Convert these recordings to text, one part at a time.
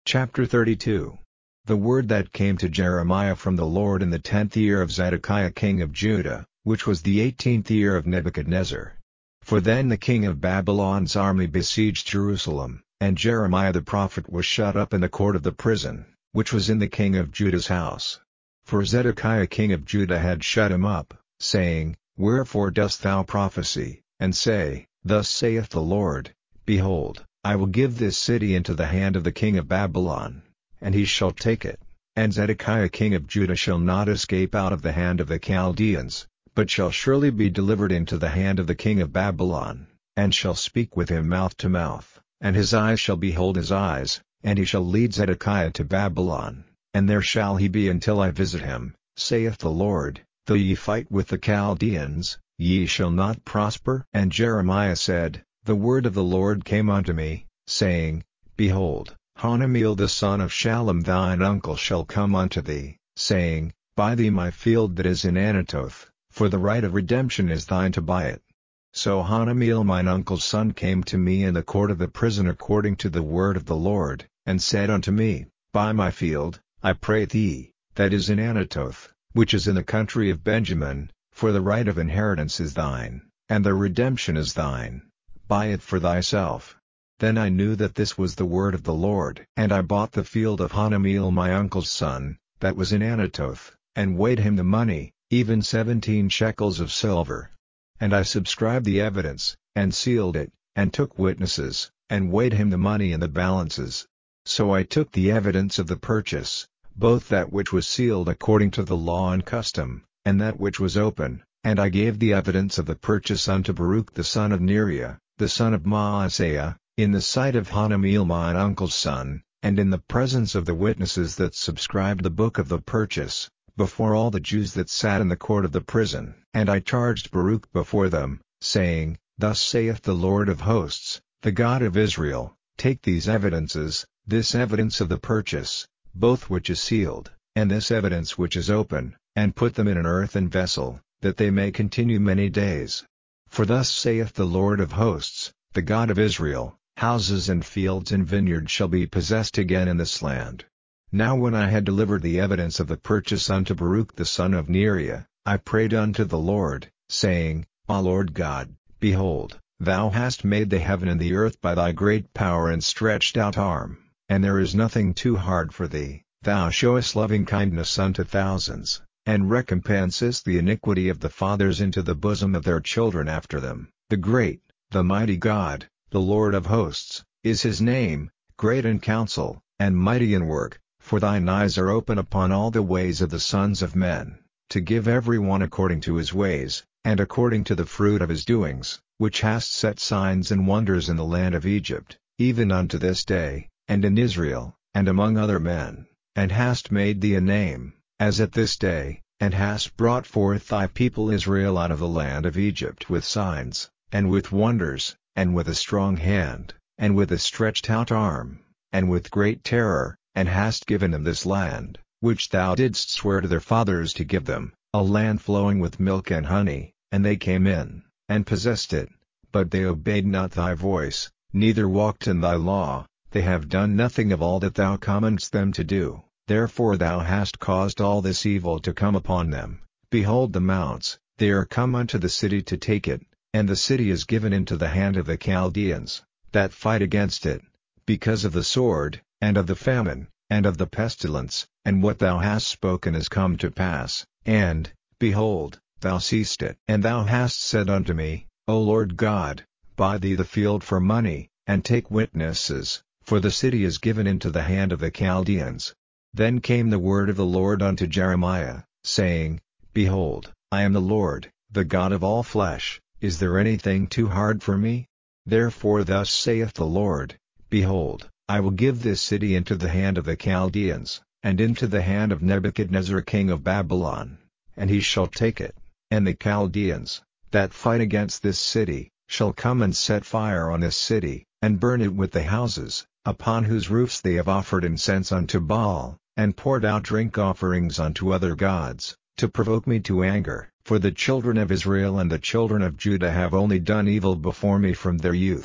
Chapter 32. The word that came to Jeremiah from the Lord in the 10th year of Zedekiah king of Judah, which was the 18th year of Nebuchadnezzar. For then the king of Babylon's army besieged Jerusalem, and Jeremiah the prophet was shut up in the court of the prison, which was in the king of Judah's house. For Zedekiah king of Judah had shut him up, saying, Wherefore dost thou prophesy, and say, Thus saith the Lord, Behold, I will give this city into the hand of the king of Babylon, and he shall take it, and Zedekiah king of Judah shall not escape out of the hand of the Chaldeans, but shall surely be delivered into the hand of the king of Babylon, and shall speak with him mouth to mouth, and his eyes shall behold his eyes, and he shall lead Zedekiah to Babylon, and there shall he be until I visit him, saith the Lord. Though ye fight with the Chaldeans, ye shall not prosper. And Jeremiah said, The word of the Lord came unto me, saying, Behold, Hanameel the son of Shallum thine uncle shall come unto thee, saying, Buy thee my field that is in Anathoth, for the right of redemption is thine to buy it. So Hanameel mine uncle's son came to me in the court of the prison according to the word of the Lord, and said unto me, Buy my field, I pray thee, that is in Anathoth, which is in the country of Benjamin, for the right of inheritance is thine, and the redemption is thine. Buy it for thyself. Then I knew that this was the word of the Lord. And I bought the field of Hanameel my uncle's son, that was in Anathoth, and weighed him the money, even 17 shekels of silver. And I subscribed the evidence, and sealed it, and took witnesses, and weighed him the money in the balances. So I took the evidence of the purchase, both that which was sealed according to the law and custom, and that which was open, and I gave the evidence of the purchase unto Baruch the son of Neriah, the son of Maaseiah, in the sight of Hanameel mine uncle's son, and in the presence of the witnesses that subscribed the book of the purchase, before all the Jews that sat in the court of the prison. And I charged Baruch before them, saying, Thus saith the Lord of hosts, the God of Israel, take these evidences, this evidence of the purchase, both which is sealed, and this evidence which is open, and put them in an earthen vessel, that they may continue many days. For thus saith the Lord of hosts, the God of Israel, houses and fields and vineyards shall be possessed again in this land. Now when I had delivered the evidence of the purchase unto Baruch the son of Neriah, I prayed unto the Lord, saying, O Lord God, behold, thou hast made the heaven and the earth by thy great power and stretched out arm, and there is nothing too hard for thee. Thou showest loving kindness unto thousands, and recompensest the iniquity of the fathers into the bosom of their children after them. The great, the mighty God, the Lord of hosts, is his name, great in counsel, and mighty in work, for thine eyes are open upon all the ways of the sons of men, to give every one according to his ways, and according to the fruit of his doings, which hast set signs and wonders in the land of Egypt, even unto this day, and in Israel, and among other men, and hast made thee a name, as at this day, and hast brought forth thy people Israel out of the land of Egypt with signs, and with wonders, and with a strong hand, and with a stretched out arm, and with great terror, and hast given them this land, which thou didst swear to their fathers to give them, a land flowing with milk and honey, and they came in, and possessed it, but they obeyed not thy voice, neither walked in thy law. They have done nothing of all that thou commandest them to do, therefore thou hast caused all this evil to come upon them. Behold the mounts, they are come unto the city to take it, and the city is given into the hand of the Chaldeans, that fight against it, because of the sword, and of the famine, and of the pestilence, and what thou hast spoken has come to pass, and, behold, thou seest it. And thou hast said unto me, O Lord God, buy thee the field for money, and take witnesses, for the city is given into the hand of the Chaldeans. Then came the word of the Lord unto Jeremiah, saying, Behold, I am the Lord, the God of all flesh. Is there anything too hard for me? Therefore thus saith the Lord, Behold, I will give this city into the hand of the Chaldeans, and into the hand of Nebuchadnezzar king of Babylon, and he shall take it. And the Chaldeans, that fight against this city, shall come and set fire on this city, and burn it with the houses, upon whose roofs they have offered incense unto Baal, and poured out drink offerings unto other gods, to provoke me to anger. For the children of Israel and the children of Judah have only done evil before me from their youth,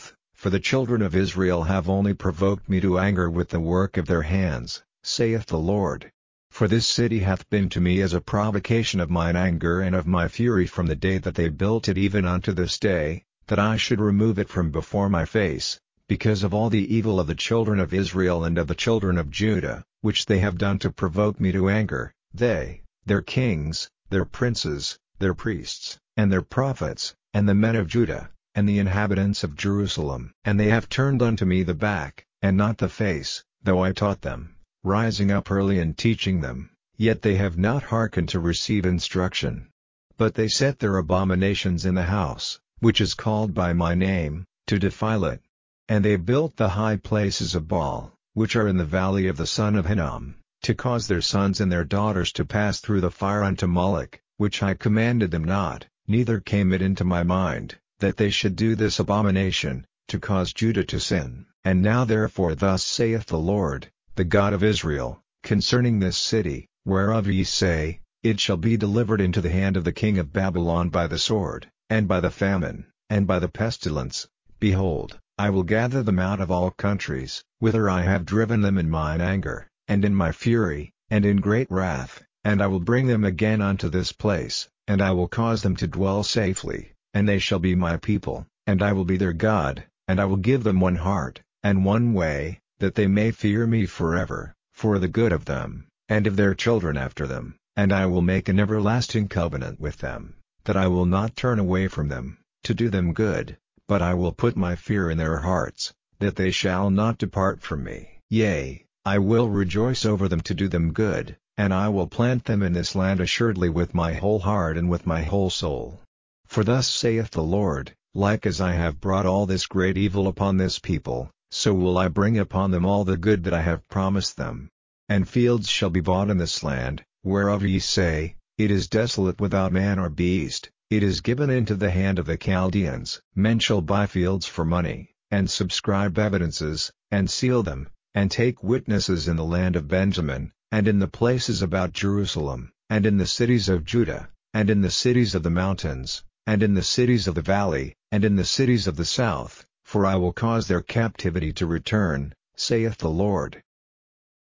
For the children of Israel have only provoked me to anger with the work of their hands, saith the Lord. For this city hath been to me as a provocation of mine anger and of my fury from the day that they built it even unto this day, that I should remove it from before my face, because of all the evil of the children of Israel and of the children of Judah, which they have done to provoke me to anger, they, their kings, their princes, their priests, and their prophets, and the men of Judah, and the inhabitants of Jerusalem. And they have turned unto me the back, and not the face, though I taught them, rising up early and teaching them, yet they have not hearkened to receive instruction. But they set their abominations in the house, which is called by my name, to defile it. And they built the high places of Baal, which are in the valley of the son of Hinnom, to cause their sons and their daughters to pass through the fire unto Moloch, which I commanded them not, neither came it into my mind, that they should do this abomination, to cause Judah to sin. And now therefore thus saith the Lord, the God of Israel, concerning this city, whereof ye say, It shall be delivered into the hand of the king of Babylon by the sword, and by the famine, and by the pestilence. Behold, I will gather them out of all countries, whither I have driven them in mine anger, and in my fury, and in great wrath, and I will bring them again unto this place, and I will cause them to dwell safely, and they shall be my people, and I will be their God, and I will give them one heart, and one way, that they may fear me forever, for the good of them, and of their children after them, and I will make an everlasting covenant with them, that I will not turn away from them, to do them good, but I will put my fear in their hearts, that they shall not depart from me. Yea, I will rejoice over them to do them good, and I will plant them in this land assuredly with my whole heart and with my whole soul. For thus saith the Lord, like as I have brought all this great evil upon this people, so will I bring upon them all the good that I have promised them. And fields shall be bought in this land, whereof ye say, It is desolate without man or beast, it is given into the hand of the Chaldeans. Men shall buy fields for money, and subscribe evidences, and seal them, and take witnesses in the land of Benjamin, and in the places about Jerusalem, and in the cities of Judah, and in the cities of the mountains, and in the cities of the valley, and in the cities of the south, for I will cause their captivity to return, saith the Lord.